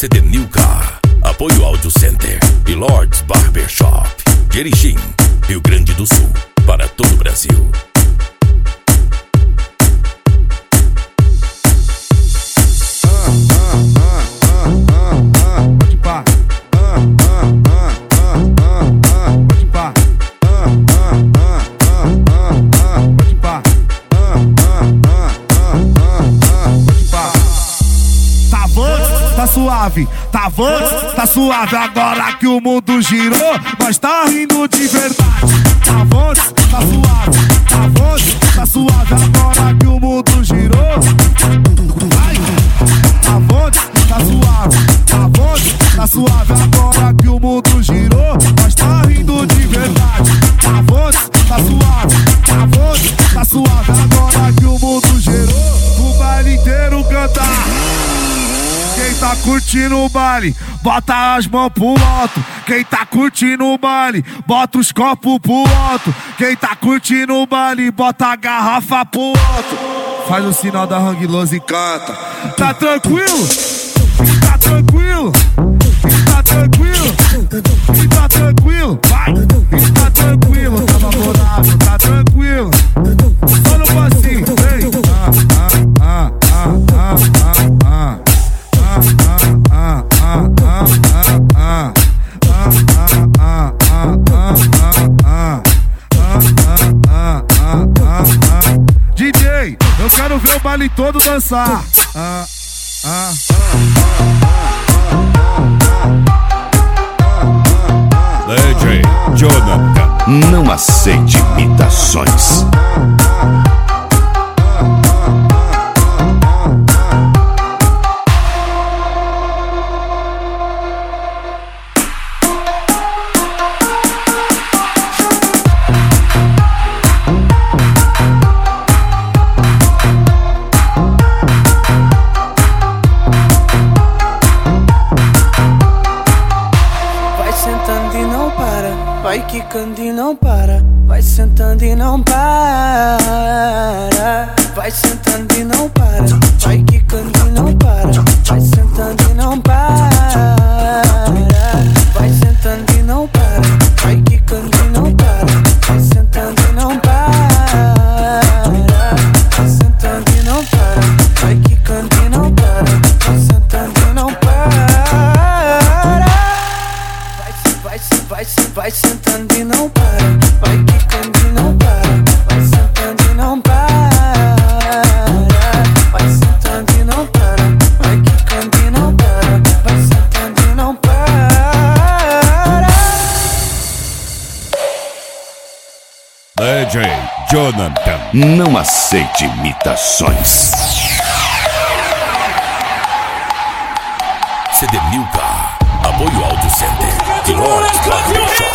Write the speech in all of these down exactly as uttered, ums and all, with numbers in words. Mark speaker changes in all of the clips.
Speaker 1: C D Nilka, Apoio Audio Center e Lords Barbershop, Erechim, Rio Grande do Sul, para todo o Brasil.
Speaker 2: Tá suave, tá avanço, tá suave. Agora que o mundo girou, nós tá rindo de verdade. Tá avanço, tá suave, tá avanço, tá suave. Agora que o mundo girou, ai, tá avanço, tá suave, tá avanço, tá suave. Agora que o mundo girou, nós tá rindo de verdade. Tá avanço, tá suave, tá avanço, tá suave. Agora que o mundo girou, o baile inteiro cantar. Quem tá curtindo o baile, bota as mãos pro alto. Quem tá curtindo o baile, bota os copos pro alto. Quem tá curtindo o baile, bota a garrafa pro alto. Faz o sinal da Hang Loose e canta. Tá tranquilo? Tá tranquilo? Tá tranquilo? Tá tranquilo? Vai! Tá tranquilo? Tá favorável, tá tranquilo? Só no passinho, vem! Ah, ah, ah, ah, ah, ah. D J, eu quero ver o baile todo dançar. Ah, ah,
Speaker 1: D J Jonathan,
Speaker 3: não aceite imitações.
Speaker 4: Vai quicando e não para, vai sentando e não para. Vai sentando e não para, vai quicando e não para. Vai sentando e não para. Vai sentando e não para, vai quicando e não para. Vai sentando e não para. Vai sentando e não para, vai quicando e não para. Vai sentando e não para. Vai, vai, vai sentando e não para, vai quicando e não para, vai sentando e não para, vai sentando e não para, vai quicando e não para, vai sentando e não para.
Speaker 1: D J Jonathan,
Speaker 3: não aceite imitações.
Speaker 1: C D Nilka, Apoio Audio Center e Lords Barbershop.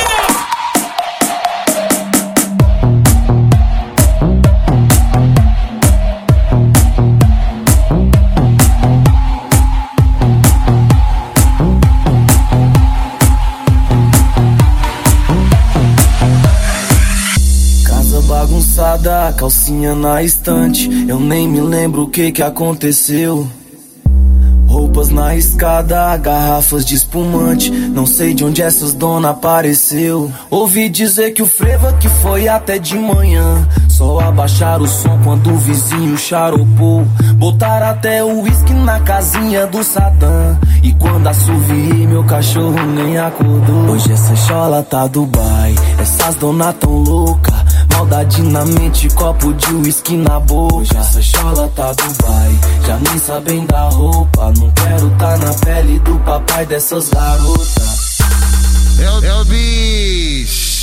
Speaker 4: Casa bagunçada, calcinha na estante. Eu nem me lembro o que que aconteceu. Roupas na escada, garrafas de espumante. Não sei de onde essas dona apareceu. Ouvi dizer que o frevo que foi até de manhã. Só abaixar o som quando o vizinho charopou. Botar até o uísque na casinha do Sadam. E quando assoviei, meu cachorro nem acordou. Hoje essa chola tá Dubai, essas dona tão louca. Maldade na mente, copo de uísque na boca. Hoje essa chola tá Dubai, já nem sabem da roupa. Não quero tá na pele do papai dessas garotas.
Speaker 2: É o, é o bicho.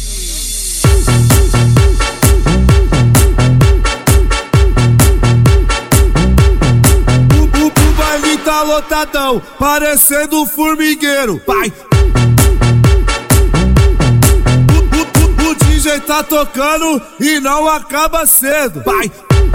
Speaker 2: O, o, o baile tá lotadão, parecendo um formigueiro. Vai! O D J tá tocando e não acaba cedo. Vai!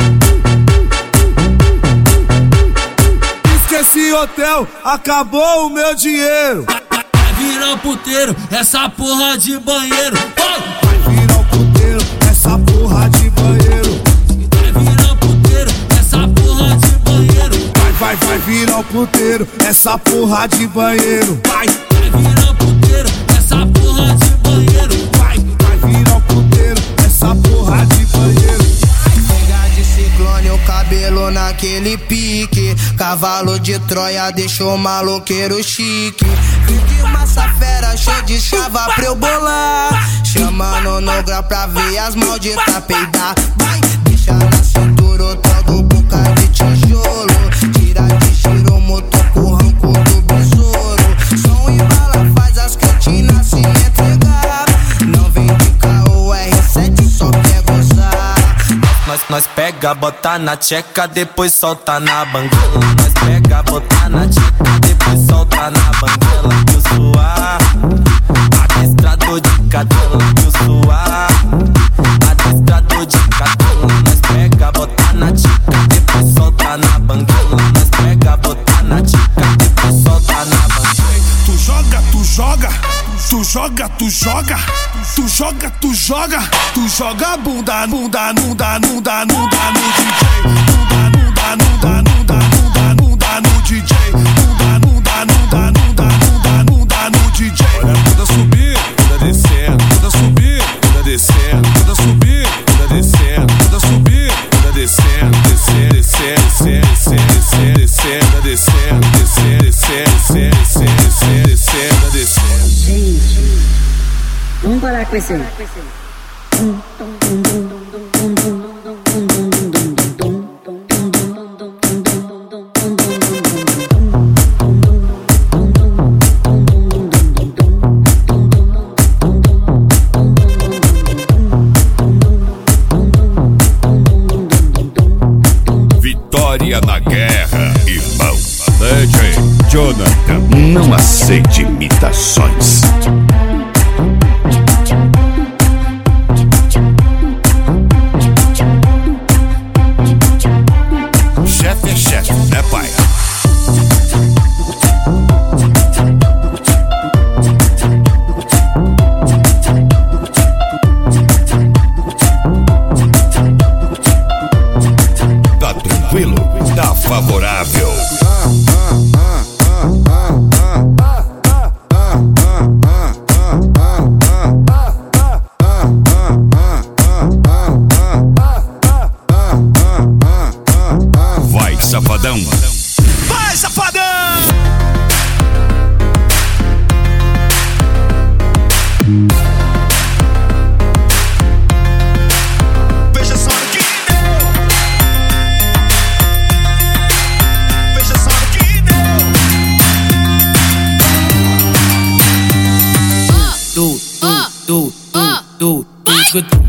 Speaker 2: Esqueci hotel, acabou o meu dinheiro.
Speaker 5: Vai virar o puteiro, essa porra de banheiro.
Speaker 2: Vai virar o puteiro, essa porra de banheiro.
Speaker 5: Vai virar o puteiro, essa porra de banheiro.
Speaker 2: Vai, vai, vai virar o puteiro, essa porra de banheiro. Vai,
Speaker 5: vai virar o puteiro, essa porra de banheiro.
Speaker 2: Vai, vai virar o puteiro, essa porra de banheiro.
Speaker 6: Pega de ciclone, o cabelo naquele pique. Cavalo de Troia deixou o maloqueiro chique. Fique massa fera, show de chava pra eu bolar. Chamando no grau pra ver as malditas peidar. Vai, deixa na cintura o todo boca de tijolo. Tira de giro, motor com o ranco do besouro. Som e bala faz as cantinas se entregar. Não vem de caô, R sete só quer gozar.
Speaker 4: Nós, nós pega, bota na tcheca, depois solta na banguela. Nós pega, bota na tcheca, depois solta na banguela. Que o suar, adestrador de cadela. Que o suar, adestrador de cadela. Nós pega, bota na tcheca, depois solta na banguela. Nós pega, bota na tcheca, depois solta na banguela.
Speaker 2: Tu joga, tu joga, tu joga, tu joga, tu joga, tu joga, tu joga bunda, bunda, bunda, bunda, bunda no D J, bunda, bunda, bunda, bunda, bunda, bunda no D J, bunda, bunda, bunda, bunda, bunda, bunda no D J. Olha a bunda subir, bunda descendo, bunda subir, bunda descendo, bunda subir, bunda descendo, bunda subir, bunda descendo, descendo, descendo, descendo, descendo, descendo, descendo, descendo, descendo, descendo, descendo, descendo, descendo.
Speaker 7: Gente, vamos parar com esse.
Speaker 3: Vitória na guerra, irmão. D J Jonathan. Não aceite imitações. Chefe é chefe, né, pai? Tá tranquilo? Tá favorável. Vai, safadão.
Speaker 2: Vai, safadão! Veja só o que deu. Veja só o que deu.
Speaker 4: Tu, tu, tu, tu, tu, tu,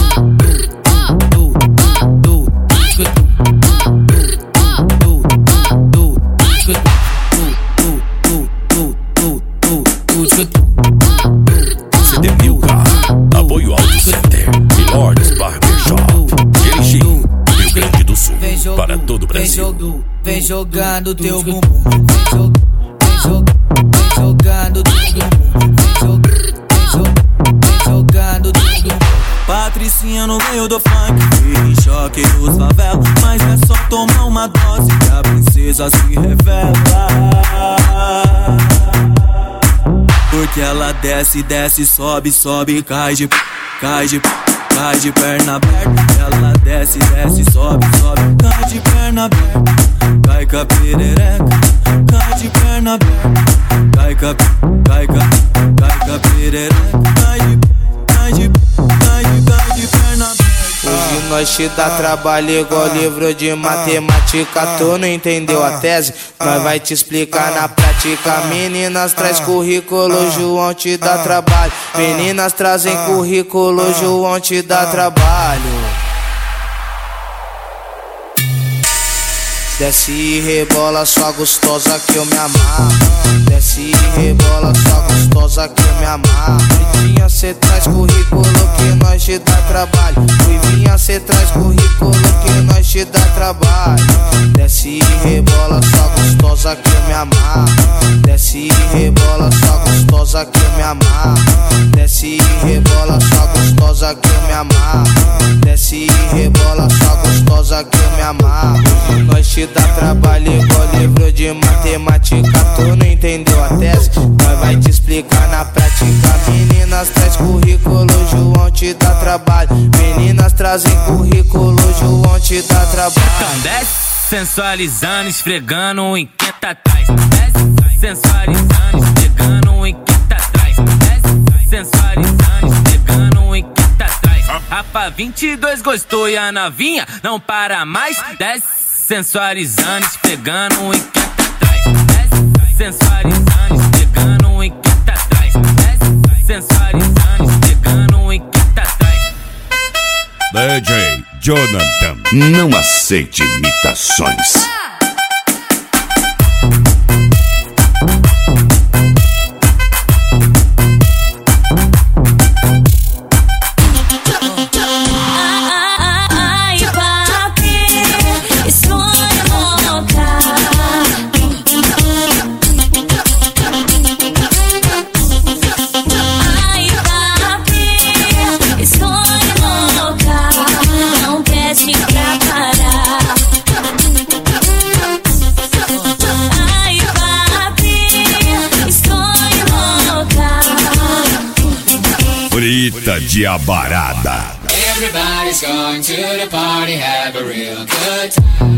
Speaker 1: C D Milka, apoio Audio Center e Lords Barbershop, Erechim, Rio Grande do Sul, para todo o Brasil.
Speaker 6: Vem jogando teu bumbum, vem jogando, vem jogando teu bumbum, vem jogando teu bumbum. Patricinha no meio do funk, em choque dos favelas, mas é só tomar uma dose que a princesa se revela. Porque ela desce, desce, sobe, sobe, cai de, cai de, cai de perna aberta. Ela desce, desce, sobe, sobe, cai de perna aberta. Cai com a perereca, cai de perna aberta. Cai com a, cai com a, cai com a perereca, cai de, cai de, cai de, cai de perna aberta. Hoje nós te dá trabalho igual livro de matemática. Tu não entendeu a tese? Nós vai te explicar na prática. Meninas traz currículo, João te dá trabalho. Meninas trazem currículo, João te dá trabalho. Desce e rebola, só gostosa que eu me amarro. Desce e rebola, só gostosa que eu me amarro. Ruivinha, cê traz currículo que nós te dá trabalho. Ruivinha, cê traz currículo que nós te dá trabalho. Desce e rebola, só gostosa que eu me amarro. Desce e rebola, só gostosa que eu me amarro. Desce e rebola, só gostosa que eu me amarro. Desce e rebola, só gostosa
Speaker 8: gostosa que eu me amarro. Nós te dá trabalho igual livro de matemática. Tu não entendeu a tese? Nós vai te explicar na prática. Meninas traz currículo, João te dá trabalho. Meninas trazem currículo, João te dá trabalho.
Speaker 9: Então desce sensualizando, esfregando em quem tá atrás. Desce sensualizando, esfregando em quem tá atrás. Desce sensualizando, esfregando em quem tá atrás. Rafa vinte e dois gostou e a novinha não para mais. Desce sensualizando, esfregando em quem tá atrás. Desce sensualizando, esfregando em quem tá atrás. Desce sensualizando, esfregando em quem tá atrás.
Speaker 3: D J Jonathan, não aceite imitações. Frita de abarada.
Speaker 10: Everybody's going to the party, have a real good time.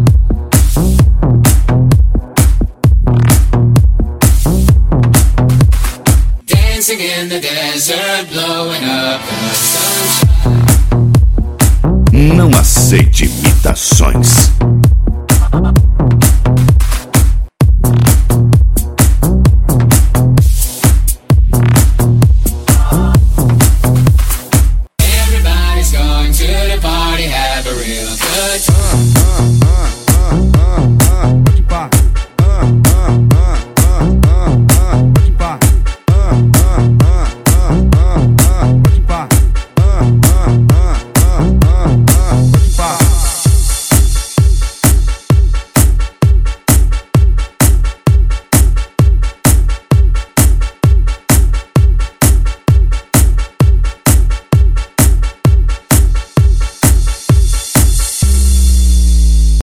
Speaker 10: Dancing in the desert, blowing up the sunshine.
Speaker 3: Não aceite imitações.